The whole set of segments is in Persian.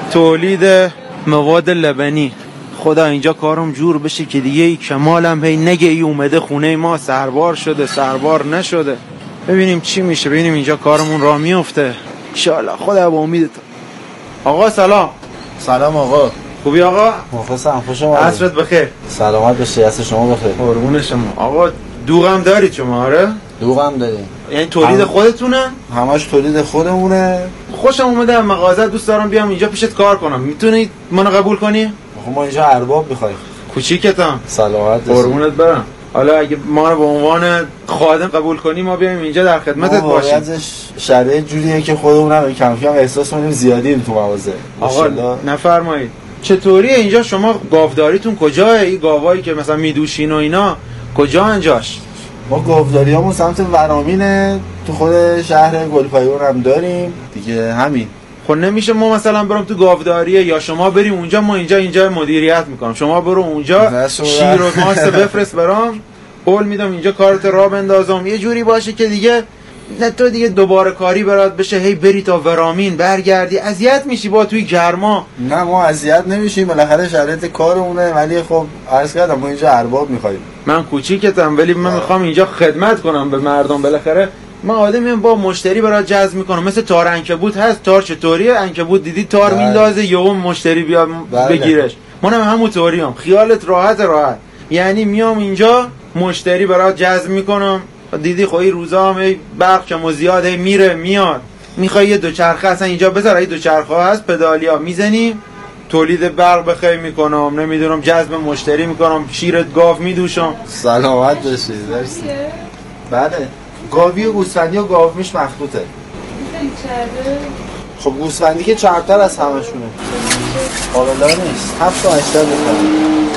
تولید مواد لبنی. خدا اینجا کارم جور بشه که دیگه ای کمالم هی نگه ای اومده خونه ما سربار شده سربار نشده. ببینیم چی میشه، ببینیم اینجا کارمون راه میفته ان شاء الله. خدا با امید تو. آقا سلام. سلام آقا. خوبی آقا؟ مخلصم. خوش اومدید. عصرت بخیر. سلامت باشی. عصر شما بخیر. قربون شما. آقا دوغم دارید شما؟ آره دوغم داریم. یعنی تولید خودتونه؟ همش تولید خودمونه. خوشم اومده مغازه، دوست دارم بیام اینجا پیشت کار کنم. میتونی منو قبول کنی؟ ما اینجا ارباب می‌خوایم. کوچیکتم. سلامت باشی. قربونت برم. حالا اگه ما رو به عنوان خادم قبول کنی ما بیایم اینجا در خدمتت باشیم. واقعیتش شرایط جوریه که خودمون هم کم کم احساس کنیم زیادیم تو مغازه. آقا نفرمایید. چطوریه اینجا شما گاوداریتون کجاه؟ این گاوایی که مثلا میدوشین و اینا کجا انجاش؟ ما گاوداریامون سمت ورامینه، تو خود شهر گلپایگان هم داریم دیگه. همین. خب نمیشه ما مثلا برم تو گاوداریه یا شما بریم اونجا، ما اینجا مدیریت میکنم، شما برو اونجا شیر و ماست بفرست برام، قول میدم اینجا کارت راه بندازم. یه جوری باشه که دیگه نه تو دیگه دوباره کاری برات بشه هی بری تا ورامین برگردی اذیت میشی با توی گرما. نه ما اذیت نمیشیم، بالاخره شرایط کارمونه، ولی خب عرض کردم ما اینجا ارباب میخوایم. من کوچیکتم ولی من میخوام اینجا خدمت کنم به مردم. بالاخره من آدمیم با مشتری برات جذب میکنم. مثل تار عنکبوت هست. تار چطوریه؟ عنکبوت دیدی تار میندازه یهو مشتری بیاد بگیرش. منم همونطوریم. خیالت راحت. یعنی میام اینجا مشتری برات جذب میکنم. دیدی خب این روزا هم برق کم زیاد میره میاد. میخوای یه دوچرخه اصلا اینجا بذار، این دوچرخه هست پدالیا میزنی تولید برق بخیر میکنم، نمیدونم جذب مشتری میکنم، شیرت گاو میدوشم. سلامت باشی. مرسی. بله گاوی و گوسفندی و گاومیش مخلوطه. خب گوسفندی که چربتر از همشونه. قابلا نیست. 7 تا 8 تا بکنم.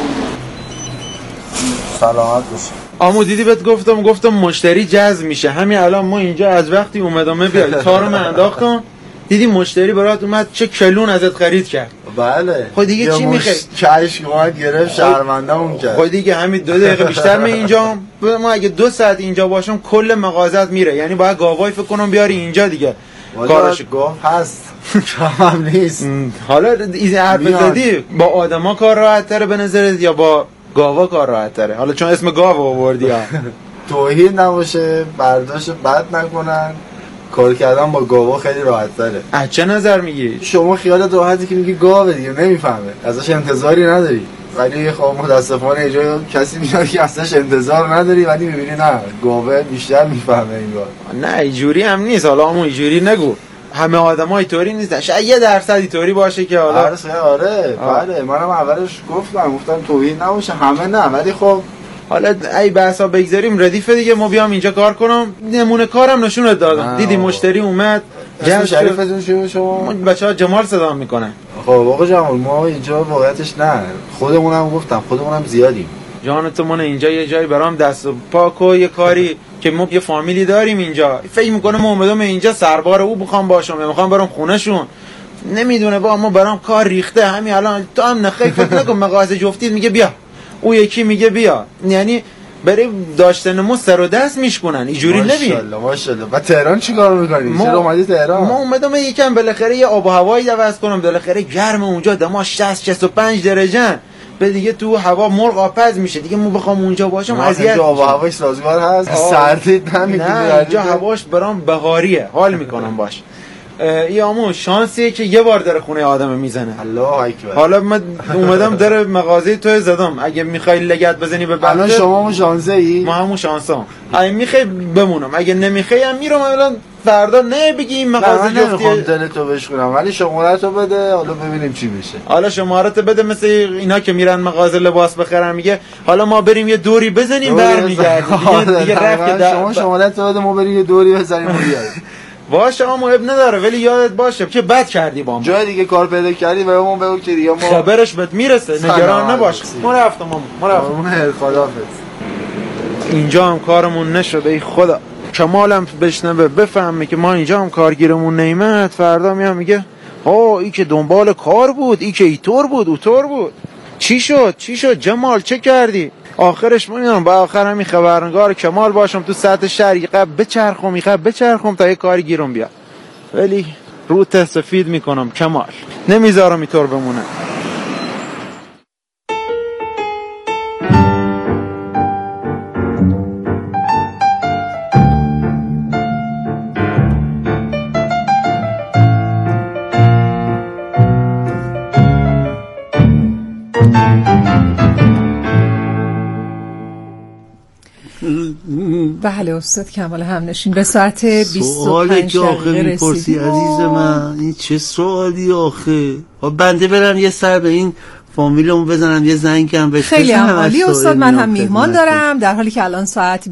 سلامت باشی. آمو دیدی بهت گفتم مشتری جذب میشه. همین الان ما اینجا از وقتی اومدم بیاد تارو من انداختم، دیدی مشتری برات اومد چه کلون ازت خرید کرد. بله. خب دیگه چی میخوای؟ کاش اومد گرفت شرمنده‌مون کرد. خب دیگه همین 2 دقیقه بیشتر من اینجا، ما اگه 2 ساعت اینجا باشم کل مغازت میره. یعنی باید گاوای فکر کنم بیاری اینجا دیگه. کارش گاو هست. کم هم نیست. حالا این حرف زدی با آدما کار راحت تره به نظرت یا با گاوا کار راحت تره؟ حالا چون اسم گاو آوردی ها. توهین نباشه، برداشت بد نکنن. کار کردن با گاوا خیلی راحت تره. از چه نظر میگی؟ شما خیالت راحتی که میگی گاوه دیگه نمیفهمه، ازش انتظاری نداری. ولی خب متاسفانه اینجا کسی میاد که ازش انتظار نداری، ولی میبینی نه گاوه بیشتر میفهمه انگار. نه اینجوری هم نیست. حالا همون اینجوری نگو، همه آدمای اینطوری نیستن. شاید 1% اینطوری باشه که حالا آره بله منم اولش گفتم توهین نباشه، همه نه، ولی خب حالا ای بحثا بگذاریم ردیف دیگه. ما بیام اینجا کار کنم، نمونه کارم نشونت دادم. دیدی مشتری اومد. اسم شریفتون چیه شما؟ بچه‌ها جمال صدا میکنن. خب آقا جمال ما اینجا واقعیتش نه، خودمونم گفتم خودمونم زیادیم. جان تو من اینجا یه جایی برام دست و پاک و یه کاری که ما یه فامیلی داریم اینجا. فکر میکنه ما اومدم اینجا سربار او بخوام باشم یا میخوام برام خونه‌شون. نمیدونه با ما برام کار ریخته. همین الان تو هم نخیر فکر نکن مغازه جفتی میگه بیا، او یکی میگه بیا. یعنی برای داشتن ما سر و دست میشکنن. اینجوری نبین. ماشاءالله. و تهران چیکار می‌کنی؟ چرا اومدی تهران؟ ما اومدم یکم بالاخره یه آب و هوایی عوض کنم. بالاخره گرم اونجا دما 60-65 درجه. به دیگه تو هوا مرغ آبپز میشه دیگه. ما بخوام اونجا باشم اذیت. اینجا آب و هواش سازگار هست. سردید نمیگیری. نه اینجا هواش برام بهاریه. حال میکنم باش. یامو شانسیه که یه بار داره خونه آدم میزنه. الله اکبر. حالا من اومدم در مغازه تو زدم. اگه میخوای لگد بزنی به الان شما هم شانسه ای؟ ما همون شانسام. اگه میخوای بمونم، اگه نمیخوای هم میرم. الان فردا نه بگی این مغازه جفتی. من دلتو بشکنم ولی شماره‌تو بده حالا ببینیم چی میشه. حالا شماره‌تو بده. مثل اینا که میرن مغازه لباس بخرن میگه حالا ما بریم یه دوری بزنیم برمیگردیم. دیگه رفت که شما شماره‌تو بده ما بریم یه دوری بزنیم و بیایم. باشه اما اب نداره ولی یادت باشه که بد کردی با ما. جای دیگه کار پیدا کردی و ما بگو که دیگه ما خبرش بهت میرسه. نگران نباش. ما رفتم. خداحافظ. اینجا هم کارمون نشده. ای خدا کمالم بشنوه بفهمه که ما اینجا هم کارگیرمون نیمت. فردا میام میگه ای که دنبال کار بود، ای که ایطور بود اوطور بود. چی شد جمال چه کردی؟ آخرش میدونم با آخر همین خبرنگار کمال باشم تو سطح شهر. بچرخم تا یه کاری گیرم بیاد. ولی روت سفید میکنم کمال، نمیذارم اینطور بمونه. بله استاد کمال همنشین، به ساعت 25 دقیقه میپرسی عزیز من، این چه سوالی آخه؟ بنده برم یه سر به این فامیلمون بزنم، یه زنگم بهش. خیلی عالی استاد، من هم میهمان دارم در حالی که الان ساعت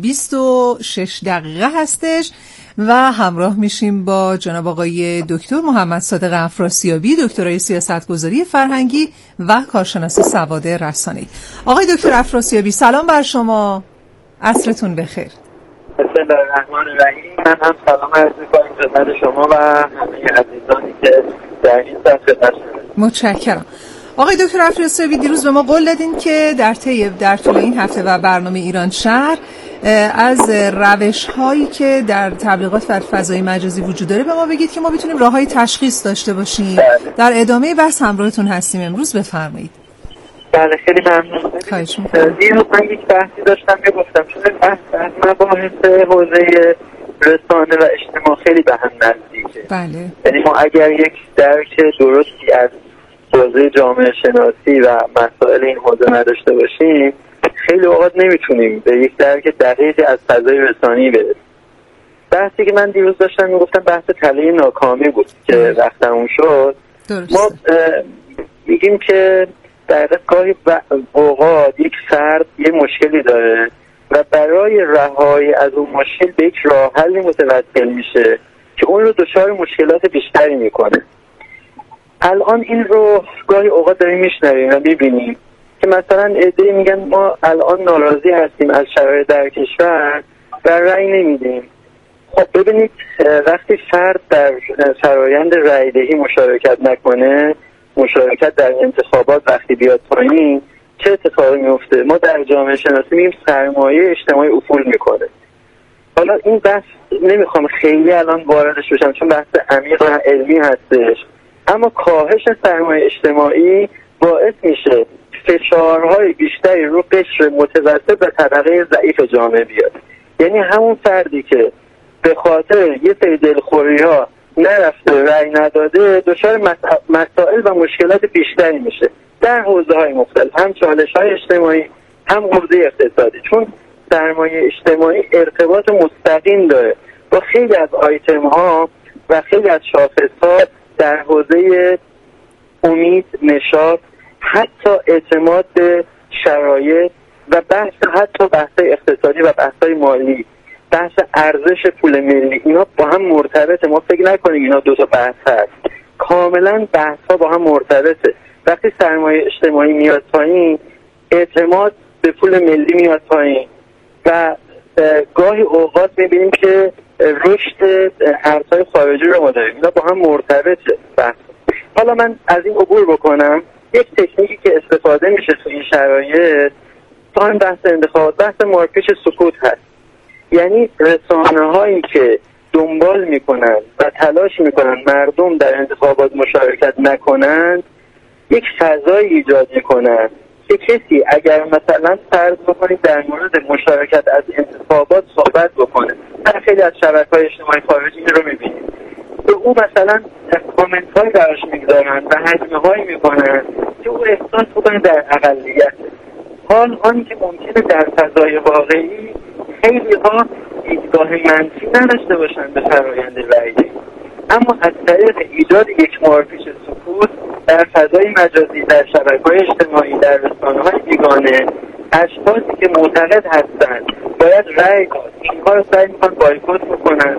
26 دقیقه هستش و همراه میشیم با جناب آقای دکتر محمد صادق افراسیابی، دکترای سیاستگذاری فرهنگی و کارشناس سواد رسانه‌ای. آقای دکتر افراسیابی سلام بر شما، عصرتون بخیر. بسم الله الرحمن الرحیم. من هم سلام عرض می‌کنم خدمت شما و همه عزیزانی که در این صفحه خدمتشون. متشکرم. آقای دکتر افراسیابی دیروز به ما قول دادین که در طول این هفته و برنامه ایران شهر از روش‌هایی که در تبلیغات و فضای مجازی وجود داره به ما بگید که ما بتونیم راه‌های تشخیص داشته باشیم. در ادامه بحث همراهتون هستیم امروز، بفرمایید. بله خیلی ممنون. خواهش می‌کنم. دیروز من یک بحثی داشتم که گفتم چون بحث مباحث حوزه رسانه و اجتماع خیلی به هم نزدیکه. بله. یعنی ما اگر یک درک درستی از حوزه جامعه شناسی و مسائل این حوزه نداشته باشیم، خیلی اوقات نمیتونیم به یک درک دقیقی از فضای رسانه‌ای برسیم. بحثی که من دیروز داشتم میگفتم بحث تله ناکامی بود که وقتا اون شد. درست. ما میگیم که در گاهی اوقات یک فرد یه مشکلی داره و برای رهایی از اون مشکل به یک راه حلی متوسل میشه که اون رو دچار مشکلات بیشتری میکنه. الان این رو گاهی اوقات داریم میشنویم و میبینیم که مثلا عده‌ای میگن ما الان ناراضی هستیم از شرایط در کشور و رأی نمیدیم. خب ببینید وقتی فرد در فرایند رأی‌دهی مشارکت نکنه، مشارکت در انتخابات وقتی بیاد پایین، چه اتفاقی میفته؟ ما در جامعه شناسی میگیم سرمایه اجتماعی افول میکنه. حالا این بحث نمیخوام خیلی الان واردش بشم چون بحث عمیق و علمی هستش، اما کاهش سرمایه اجتماعی باعث میشه فشارهای بیشتری رو قشر متوسط و طبقه ضعیف جامعه بیاد. یعنی همون فردی که به خاطر یه سری دلخوری‌ها نرفته رأی نداده دچار مسائل و مشکلات بیشتری میشه در حوزه‌های مختلف، هم چالش‌های اجتماعی هم حوزه اقتصادی، چون سرمایه اجتماعی ارتباط مستقیم داره با خیلی از آیتم‌ها و خیلی از شاخص‌ها در حوزه امید، نشاط، حتی اعتماد به شرایط و حتی بحث اقتصادی و بحث مالی، بحث ارزش پول ملی، اینا با هم مرتبطه. ما فکر نکنیم اینا دو تا بحث هست، کاملا بحث ها با هم مرتبطه. وقتی سرمایه اجتماعی میاد پایین، اعتماد به پول ملی میاد پایین و گاهی اوقات میبینیم که رشد ارزهای خارجی رو ما داریم. اینا با هم مرتبطه بحث. حالا من از این عبور بکنم. یک تکنیکی که استفاده میشه تو این شرایط تا این بحث انتخابات، بحث مارپیچ سکوت هست. یعنی رسانه هایی که دنبال میکنن و تلاش میکنن مردم در انتخابات مشارکت نکنن، یک فضایی ایجاد میکنن که کسی اگر مثلا فرض بکنید در مورد مشارکت از انتخابات صحبت بکنه، در خیلی از شبکه‌های اجتماعی خارجی رو میبینید به او مثلا کامنت هایی براش میگذارن و هجمه هایی میکنن که او احساس بکنه در اقلیت، حال آنی که ممکنه در فضای واقعی خیلی ها دیدگاه منفی نداشته باشن به فرآیند رأی‌دهی، اما از طریق ایجاد یک مارپیچ سکوت در فضای مجازی، در شبکه‌های اجتماعی، در رسانه‌های بیگانه، اشخاصی که معتقد هستند باید رأی داد اینها رو سعی می‌کنن بایکوت می‌کنن،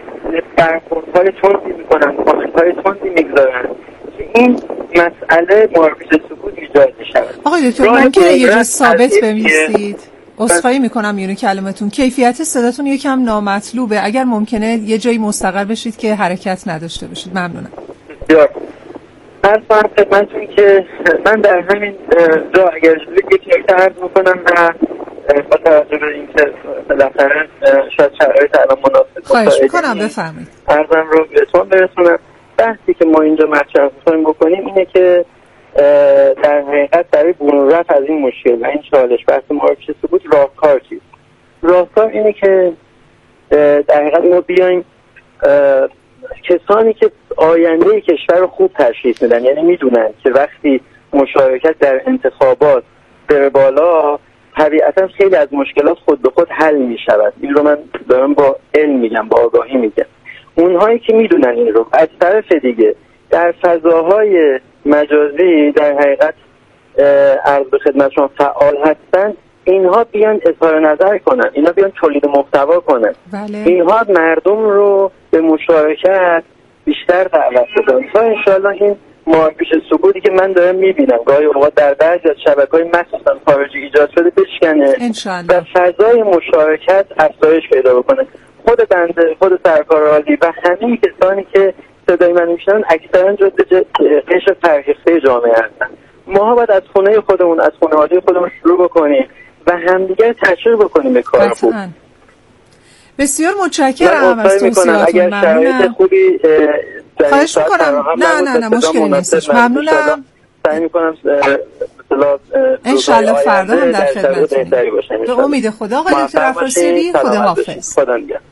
برخوردهای تندی می‌کنن، کامنت‌های تندی می‌گذارن که این مسئله مارپیچ سکوت ایجاد می‌شود. آقای دکتر ممکنه یه جا ثابت بمیستید؟ عذرخواهی میکنم میونی کلمتون، کیفیت صداتون یکم نامطلوبه، اگر ممکنه یه جایی مستقر بشید که حرکت نداشته باشید. ممنونم. بسیار عرض کنم خدمتتون که من در همین جا اگر یک نکته عرض میکنم و با توجه به اینکه بالاخره شاید شرایط الان مناسب خواهش میکنم بفرمایید. عرضم رو بهتون برسونم. بحثی که ما اینجا مطرح می‌کنیم بکنیم اینه که در حقیقت برای برون رفت از این مشکل و این چالش بحث معرفی ثبوت راهکار چیست؟ راهکار اینه که در حقیقت ما بیایم کسانی که آینده کشور رو خوب تشخیص میدن، یعنی میدونن که وقتی مشارکت در انتخابات بره بالا طبیعتا خیلی از مشکلات خود به خود حل میشود. این رو من دارم با علم میگم، با آگاهی میگم. اونهایی که میدونن این رو، از طرف دیگه در فضاهای مجازی در حقیقت عرض به خدمت شما فعال هستن، اینها بیان اظهار نظر کنن، اینها بیان تولید محتوا کنن. بله. اینها مردم رو به مشارکت بیشتر دعوت بدن تا انشاءالله این معرفی ثبوتی که من دارم میبینم گاهی اوقات در بعضی از شبکه‌های مخصوصا خارجی ایجاد شده بشکنه و فضای مشارکت افزایش پیدا بکنه. خود بنده، خود سرکار عالی و همه کسانی که صدای من میشنن اکثرا جزء قشر فرهیخته جامعه هستن. ما باید از خونه خودمون، از خانواده خودمون شروع بکنیم و همدیگر تشویق بکنیم به کار خوب. بسیار متشکرم از توصیاتون. اگر شرایط خوبی خواهش میکنم. نه مشکلی نیستش. ممنونم. سعی میکنم انشالله فردا هم در خدمتتونیم. به امید خدا. آقای دکتر افراسیابی، خداحافظ. خدا نگهدار.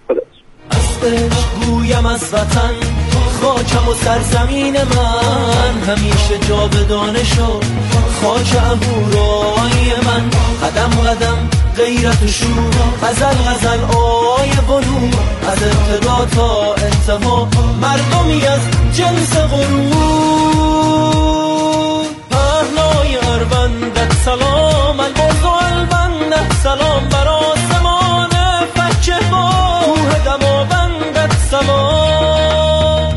گویم از وطن خاکم و سرزمین من همیشه جاودانه شد، خاک اهورای من قدم قدم غیرت و شور، غزل آی بنور، از ابتدا تا انتها مردمی از جنس غرور. پهنای اربندت سلام، البرز و البندت سلام، بر آسمان فکه ما کوه دماوندت سلام.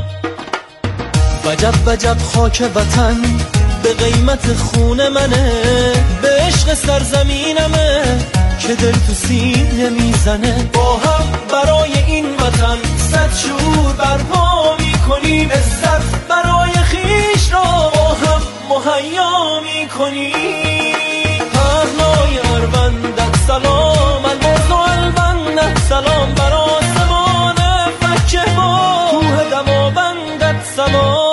وجب خاک وطن به قیمت خون منه، به عشق سرزمینمه که دل تو سینه میزنه. با هم برای این وطن صد شور برپا میکنیم، عزت برای خیش را با هم مهیا میکنیم. پهنای اربندت سلام، البرز و البندت سلام، بر آسمان فکه ما کوه دماوندت سلام.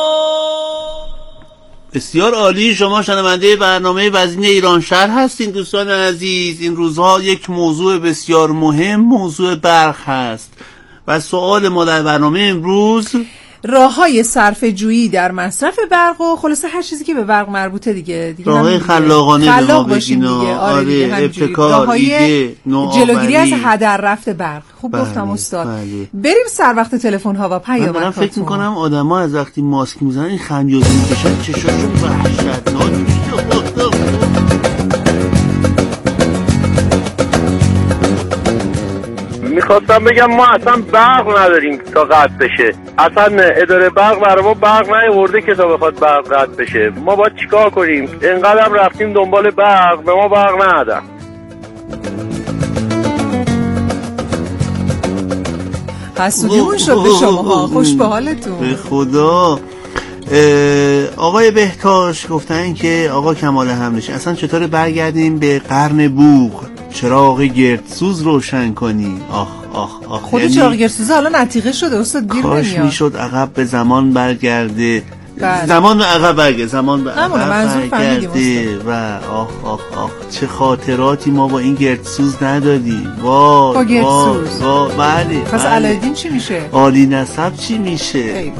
بسیار عالی. شما شنونده برنامه وزین ایران شهر هستین دوستان عزیز. این روزها یک موضوع بسیار مهم، موضوع برق هست و سوال ما در برنامه امروز راه‌های صرفه‌جویی در مصرف برق و خلاصه هر چیزی که به برق مربوطه دیگه راه‌های خلاقانه خلاق باشیم دیگه. آره ابتکار، ایده، جلوگیری از هدر رفت برق. خوب گفتم استاد. بریم سر وقت تلفن ها و پیامک. من فکر می‌کنم آدم‌ها از وقتی ماسک میزنن این خمیازه میکشن چشاشون وحشتناک میشه. میخواستم بگم ما اصلا برق نداریم تا قطع بشه. اصلا اداره برق برای ما برق نیاورده که تا بخواد برق قطع بشه. ما باید چیکار کنیم؟ اینقدر رفتیم دنبال برق، به ما برق ندادن. حسودیمون شد به شماها. خوش به حالتون. به خدا. آقای بهتاش گفتن که آقا کمال همنشین اصلا چطور برگردیم به قرن بوق، چراغ گردسوز روشن کنی. آخ خود یعنی چراغ گردسوز حالا نتیقه شده استاد، گیر نمیاد. کاش میشد عقب به زمان برگرده. زمان به عقب برگرده و آخ چه خاطراتی ما با این گردسوز ندادیم. با گردسوز. بله. پس علایالدین چی میشه؟ عالی نسب چی میشه؟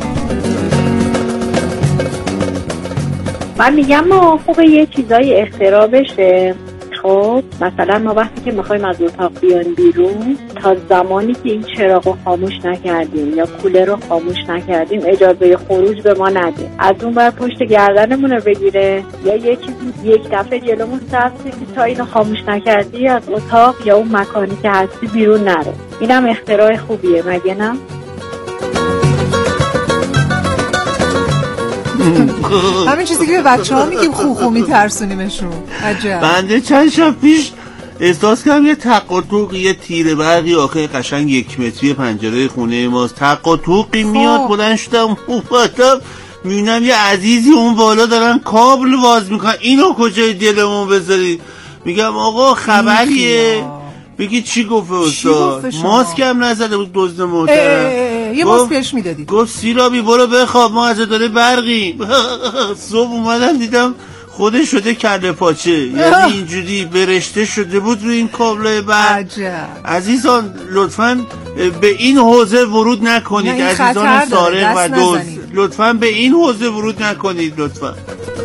من میگم ما خوبه یه چیزای اختراع بشه. خب مثلا ما وقتی که میخوایم از اتاق بیان بیرون، تا زمانی که این چراغ رو خاموش نکردیم یا کولر رو خاموش نکردیم اجازه خروج به ما نده. از اون بر پشت گردنمون رو بگیره یا یه چیزی یک دفعه جلومون سبزه که تا اینو خاموش نکردی از اتاق یا اون مکانی که هستی بیرون نرو. اینم اختراع خوبیه مگه نه؟ همین چیزی که به بچه‌ها میگیم خوخو میترسونیمشون. عجب. بنده چند شب پیش احساس کردم یه تق و توق، یه تیر برقی آخه قشنگ 1 متری پنجره خونه ماست، تق و توقی میاد. بلند شدم اومدم میبینم یه عزیزی اون بالا دارن کابل باز میکنن. اینو کجای دلمون بذاری؟ میگم آقا خبریه؟ بگی چی گفته استاد؟ ماسک هم نزده بود دزد محترم. یه ماست بهش میدادید. گفت سیرابی برو بخواب، ما از داره برقیم. صبح اومدم دیدم خودش شده کله پاچه، یعنی اینجوری برشته شده بود روی این کابل برق. عزیزان لطفاً به این حوزه ورود نکنید، عزیزان سارق و دزد، لطفاً به این حوزه ورود نکنید لطفاً.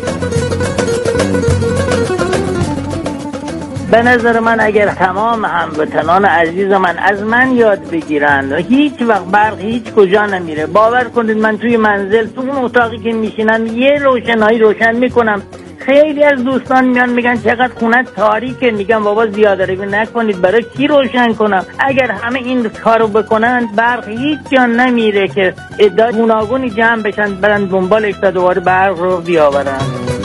به نظر من اگر تمام هموطنان عزیز من از من یاد بگیرن، هیچ وقت برق هیچ کجا نمیره. باور کنید من توی منزل تو اون اتاقی که میشینم یه روشنایی روشن میکنم، خیلی از دوستان میان میگن چقدر خونه تاریکه، میگم بابا زیاده روی نکنید، برای کی روشن کنم؟ اگر همه این کارو بکنن برق هیچ جا نمیره که ادعا گوناگونی جمع بشن برن دنبالش تا دوباره برق رو بیاورن.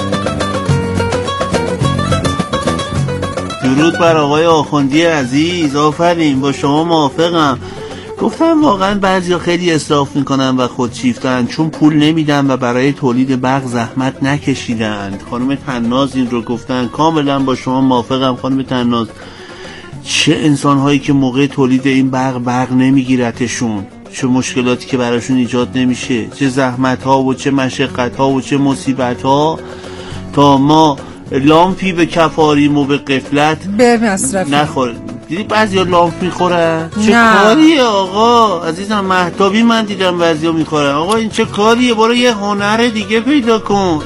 درود بر آقای آخوندی عزیز، آفرین، با شما موافقم. گفتم واقعا بعضیا خیلی اسراف میکنن و خودشیفتن، چون پول نمیدن و برای تولید برق زحمت نکشیدند. خانم تناز این رو گفتن، کاملا با شما موافقم خانم تناز. چه انسانهایی که موقع تولید این برق نمیگیرتشون، چه مشکلاتی که براشون ایجاد نمیشه، چه زحمت ها و چه مشقت ها و چه مصیبت ها، تا ما لامپی به کفاریم و به قفلت نخوریم. دیدی بعضیا لامپ میخورن؟ چه کاریه آقا عزیزم؟ مهتابی من دیدم بعضیا میخورن. آقا این چه کاریه؟ برو یه هنر دیگه پیدا کن.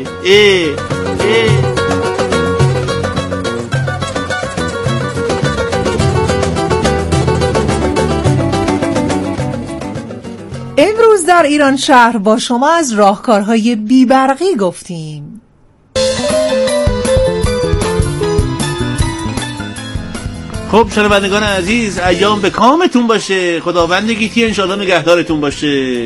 امروز در ایران شهر با شما از راهکارهای بی‌برقی گفتیم. خب شنوندگان عزیز، ایام به کامتون باشه، خداوند گیتی انشاءالله نگهدارتون باشه.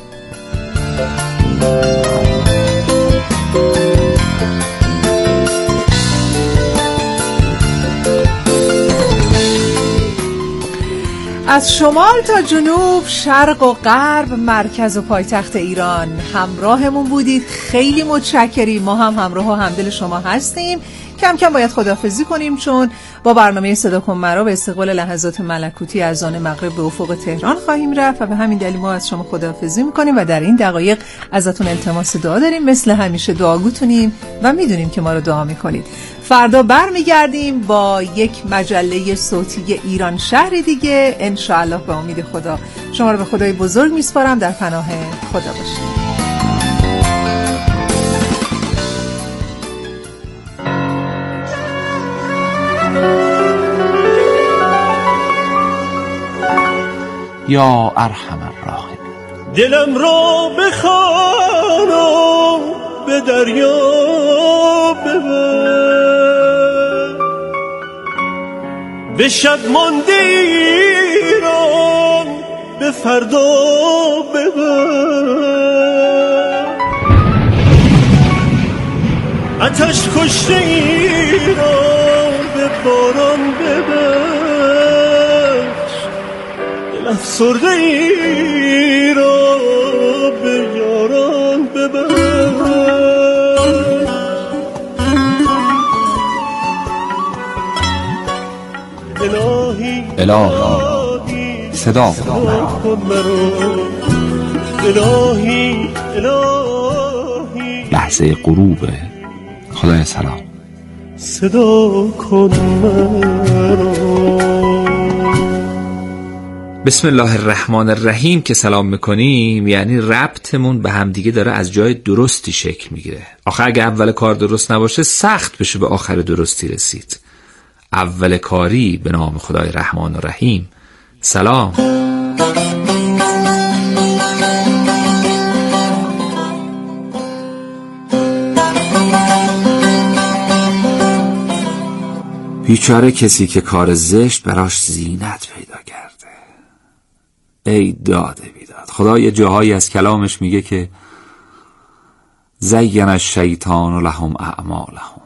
از شمال تا جنوب، شرق و غرب، مرکز و پایتخت ایران همراهمون بودید، خیلی متشکریم. ما هم همراه و همدل شما هستیم. کم کم باید خداحافظی کنیم، چون با برنامه صدا کن مرا به استقبال لحظات ملکوتی از آن مغرب به افق تهران خواهیم رفت و به همین دلیل ما از شما خداحافظی میکنیم و در این دقایق ازتون التماس دعا داریم. مثل همیشه دعاگوتونیم و میدونیم که ما رو دعا میکنید. فردا برمیگردیم با یک مجله صوتی ایران شهری دیگه انشاءالله. به امید خدا شما رو به خدای بزرگ میسپارم. در پناه خدا باشید. یا ارحم الراحمین. دلم را بخوان و به دریا ببر، به شب مانده ایران به فردا ببر، آتش کشته ایران به باران ببر، افسرده ای را به یاران ببر. الهی صدا کن مرا، الهی لحظه غروب. خدای سلام صدا کن مرا. بسم الله الرحمن الرحیم که سلام میکنیم، یعنی ربطمون به همدیگه داره از جای درستی شکل میگیره. آخه اگه اول کار درست نباشه سخت بشه به آخر درستی رسید. اول کاری به نام خدای رحمان و رحیم. سلام. بیچاره کسی که کار زشت براش زینت پیدا کرده. ای داده بیداد. خدا یه جاهایی از کلامش میگه که زین الشیطان لهم اعمالهم.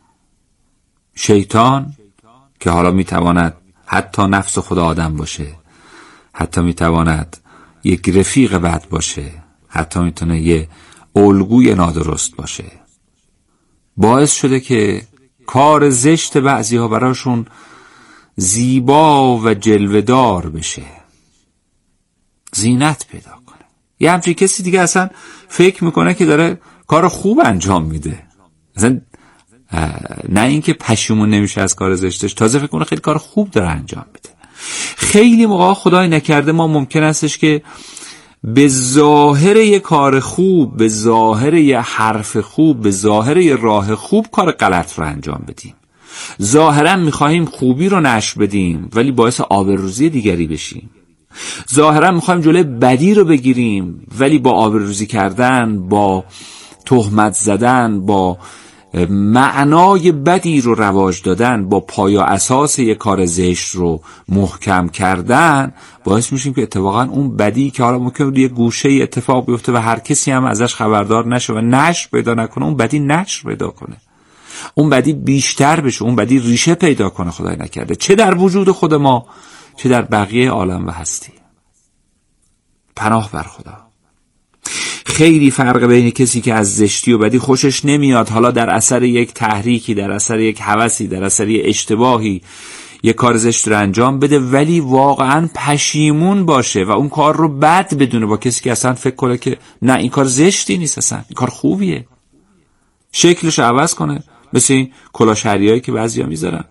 شیطان که حالا میتواند حتی نفس خدا آدم باشه، حتی میتواند یک رفیق بد باشه، حتی میتونه یه الگوی نادرست باشه، باعث شده که کار زشت بعضی ها براشون زیبا و جلوه‌دار بشه. زینت پیدا کنه. یه همچین کسی دیگه اصلا فکر میکنه که داره کار خوب انجام میده، اصلا نه اینکه پشیمون نمیشه از کار زشتش، تازه فکر کنه خیلی کار خوب داره انجام میده. خیلی موقع خدای نکرده ما ممکن استش که به ظاهر یه کار خوب، به ظاهر یه حرف خوب، به ظاهر یه راه خوب کار غلط رو انجام بدیم. ظاهرا میخواهیم خوبی رو نشر بدیم ولی باعث آبروریزی دیگری بشیم. ظاهرا میخوایم جلوی بدی رو بگیریم ولی با آبروریزی کردن، با تهمت زدن، با معنای بدی رو رواج دادن، با پایا اساس یک کار زشت رو محکم کردن باعث میشیم که اتفاقا اون بدی که حالا ممکنه یه گوشه اتفاق بیفته و هر کسی هم ازش خبردار نشه و نشر پیدا نکنه، اون بدی نشر پیدا کنه، اون بدی بیشتر بشه، اون بدی ریشه پیدا کنه خدای نکرده، چه در وجود خود ما چه در بقیه عالم و هستی. پناه بر خدا. خیلی فرق بین کسی که از زشتی و بدی خوشش نمیاد، حالا در اثر یک تحریکی، در اثر یک هوسی، در اثر یک اشتباهی یک کار زشت رو انجام بده ولی واقعا پشیمون باشه و اون کار رو بد بدونه، با کسی که اصلا فکر کنه که نه این کار زشتی نیست، اصلا این کار خوبیه، شکلش رو عوض کنه. مثل این کلاشهریایی که بعضیا میذارن،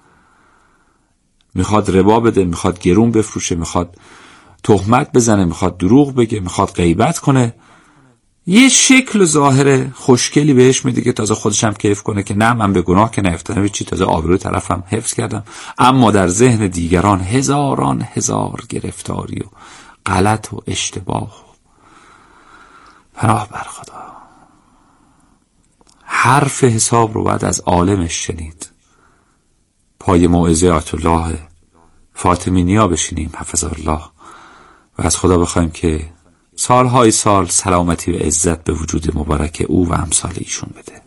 میخواد ربا بده، میخواد گرون بفروشه، میخواد تهمت بزنه، میخواد دروغ بگه، میخواد غیبت کنه، یه شکل ظاهر خوشگلی بهش میده که تازه خودش هم کیف کنه که نه من به گناه که نیفتادم، چی تازه آبروی طرفم حفظ کردم، اما در ذهن دیگران هزاران هزار گرفتاری و غلط و اشتباه. پناه بر خدا. حرف حساب رو بعد از عالمش شنید. پای موعظه آیت الله فاطمی نیا بشینیم حفظه الله و از خدا بخوایم که سالهای سال سلامتی و عزت به وجود مبارک او و امثال ایشون بده.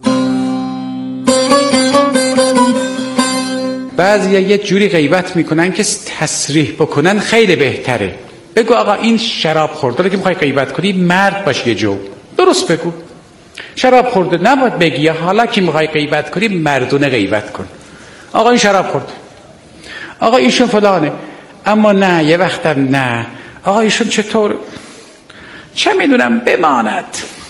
بعضیا یه جوری غیبت میکنن که تصریح بکنن خیلی بهتره. بگو آقا این شراب خورده که میخوای غیبت کنی مرد باش، یه جو درست بگو. شراب خورده نباید بگی، حالا که میخوای غیبت کنی مردونه غیبت کن. آقا این شراب خورده، آقا ایشون فلانه، اما نه یه وقتم نه آقا ایشون چطور، چه میدونم بماند.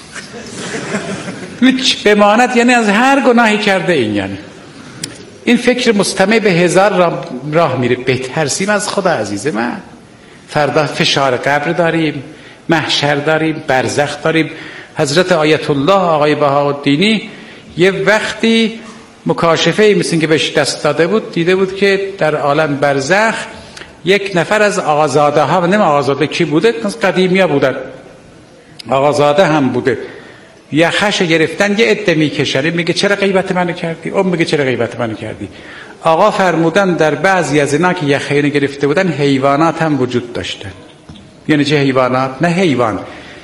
بماند یعنی از هر گناهی کرده این، یعنی این فکر مستمع به هزار راه میره. بترسیم از خدا عزیز من. فردا فشار قبر داریم، محشر داریم، برزخ داریم. حضرت آیت الله آقای بهاءالدینی یه وقتی مکاشفه مثل که بهش دست داده بود، دیده بود که در عالم برزخ یک نفر از آقازاده ها، و نمی آقازاده کی بوده، از قدیمی ها بودن، آقازاده هم بوده، یخش گرفتن یه عده میکشن، میگه چرا غیبت منو کردی، اون میگه چرا غیبت منو کردی. آقا فرمودن در بعضی از اینا که یخه اینو گرفته بودن حیوانات هم وجود داشتن. یعنی چه حیوانات؟ نه حیوان،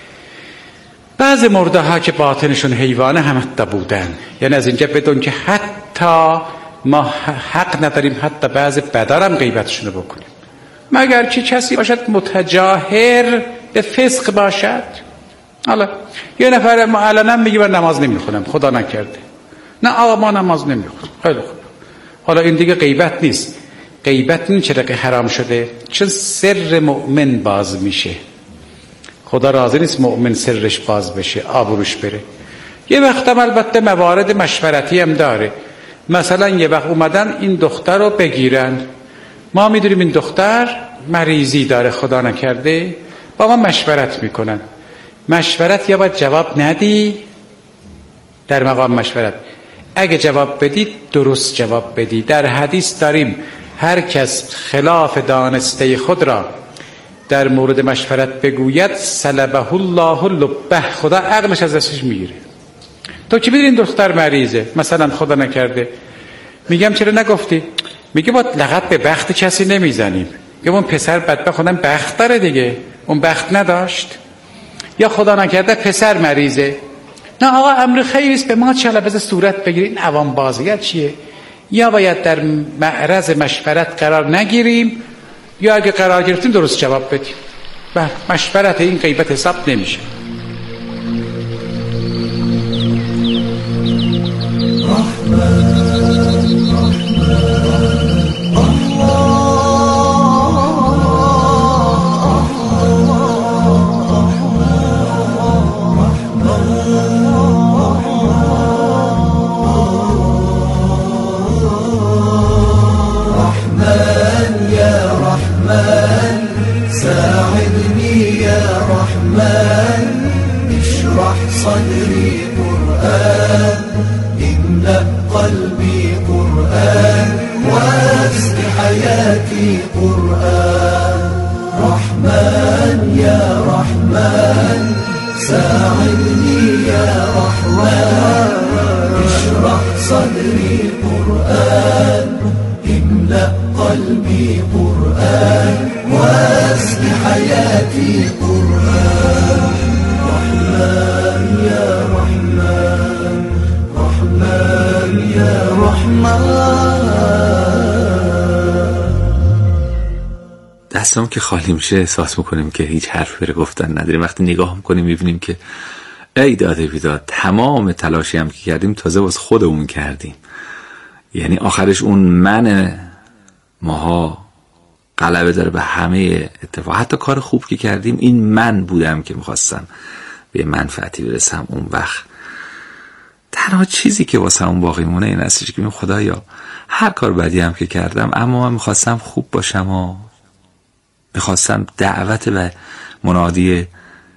بعض مرده ها که باطنشون حیوانه هم حتی بودن. یعنی از اینجا بدون که حتی ما حق نداریم حتی بعض بدارم غیبتشون رو بکنیم، مگر که کسی باشد متجاهر به فسق باشد. حالا یه نفر معلنا میگه من نماز نمیخونم، خدا نکرده، نه آقا ما نماز نمیخونم، خیلی خوب، حالا این دیگه غیبت نیست. غیبت این چرا که حرام شده؟ چون سر مؤمن باز میشه. خدا راضی نیست مؤمن سرش باز بشه، آبروش بره. یه وقت هم البته موارد مشورتی هم داره. مثلا یه وقت اومدن این دختر رو بگیرن، ما میدونیم این دختر مریضی داره، خدا نکرده، با ما مشورت میکنن. مشورت یا باید جواب ندی در مقام مشورت، اگه جواب بدی درست جواب بدی. در حدیث داریم هر کس خلاف دانسته خود را در مورد مشورت بگوید سلبه الله لبه، خدا عقلش از دستش میگیره. تو که میدونی این دختر مریضه، مثلا خدا نکرده، میگم چرا نگفتی؟ میگه با لغت به بخت کسی نمیزنیم. میگم اون پسر بدبخت خودم بخت داره دیگه، اون بخت نداشت. یا خدا نکرده پسر مریضه، نه آقا امر خیریست به ما چلا بذار صورت بگیریم. این عوام بازیگر چیه؟ یا باید در معرض مشورت قرار نگیریم، یا اگه قرار گرفتیم درست جواب بدیم. و مشورت این غیبت حساب نمیشه. قرآن املأ قلبي قرآن واسق حياتي قرآن رحمن يا رحمن ساعدني يا رحمن اشرح صدري قرآن املأ قلبي قرآن واسق حياتي قرآن رحمن يا رحمن رحمن يا رحمن. دستم که خالی میشه احساس میکنیم که هیچ حرف برای گفتن نداریم. وقتی نگاه میکنیم میبینیم که ای داده بیداد، تمام تلاشی هم که کردیم تازه واسه خودمون کردیم. یعنی آخرش اون من ماها غلبه داره به همه اتفاق. حتی کار خوب که کردیم این من بودم که میخواستم به منفعتی برسم. اون وقت تنها چیزی که واسه اون باقی مونه این هستش که خدایا هر کار بدی هم که کردم اما من میخواستم خوب باشم و میخواستم دعوت به منادی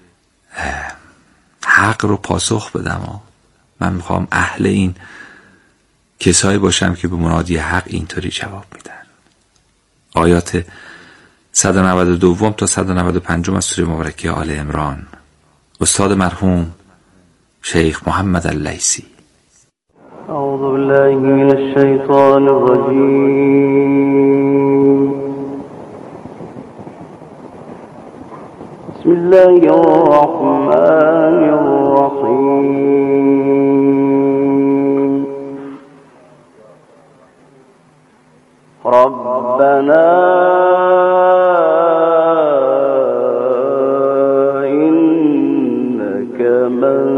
حق رو پاسخ بدم و من میخوام اهل این کسایی باشم که به منادی حق اینطوری جواب میدن. آیات 192 تا 195 از سوره مبارکه آل عمران. استاد مرحوم شیخ محمد اللیثی. اعوذ بالله من الشیطان الرجیم. بسم الله الرحمن الرحیم. ربنا إنك من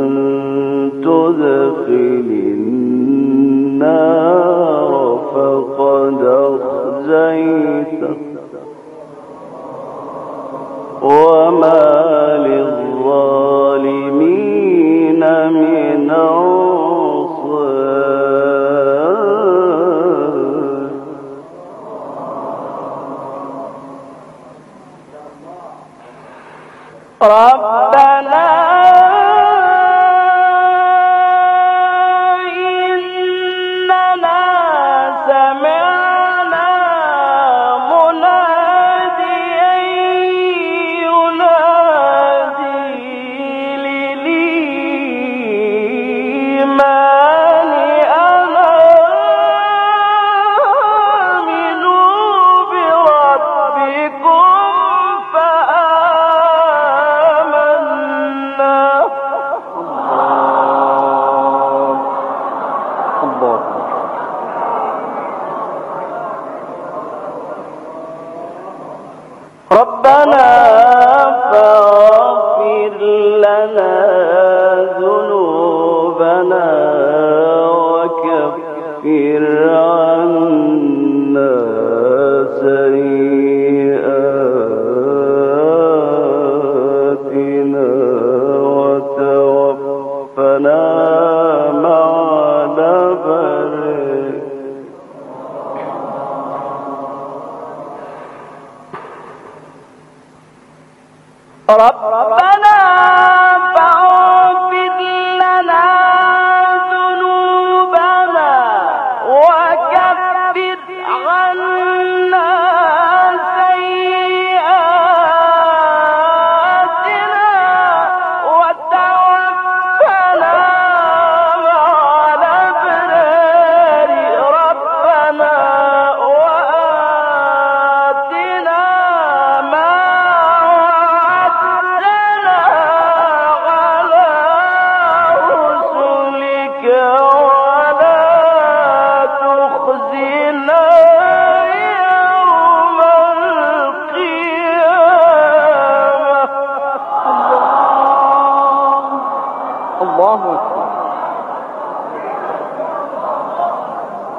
تدخل النار فقد أخزيته وما للظالمين من ربنا إننا سمعنا مناديا ينادي للإيمان أن آمنوا بربكم ربنا فاغفر لنا ذنوبنا وكفر عنا سيئاتنا وتوفنا مع الأبرار. ربنا فاغفر لنا ذنوبنا وكفر عنا سيئاتنا وتوفنا مع الأبرار. ربنا وآتنا ما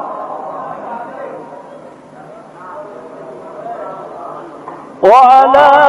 وعلى